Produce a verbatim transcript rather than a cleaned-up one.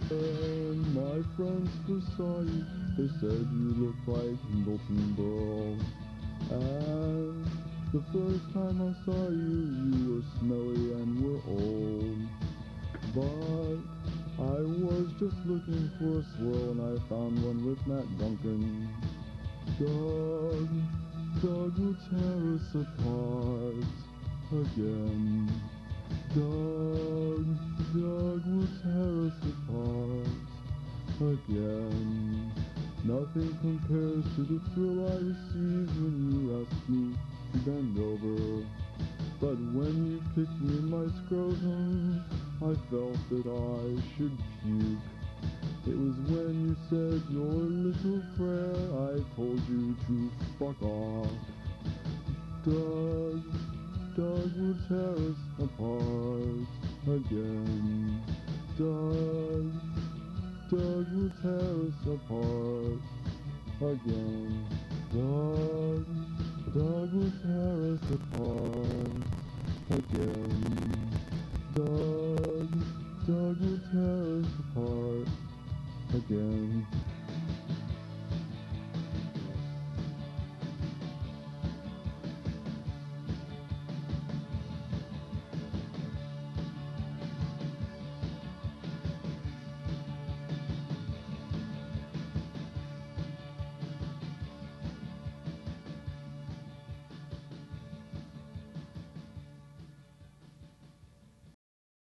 When my friends first saw you, they said you looked like Milton Berle. And the first time I saw you, you were smelly and were old. But I was just looking for a swirl and I found one with Matt Duncan. Doug, Doug will tear us apart again. Doug, Doug will tear us apart again. Nothing compares to the thrill I received when you asked me to bend over. But when you kicked me in my scrotum, I felt that I should puke. It was when you said your little prayer I told you to fuck off. Doug, Doug will tear us apart again. Doug, Doug will tear us apart again. Doug, Doug will tear us apart again. Doug, Doug will tear us apart again.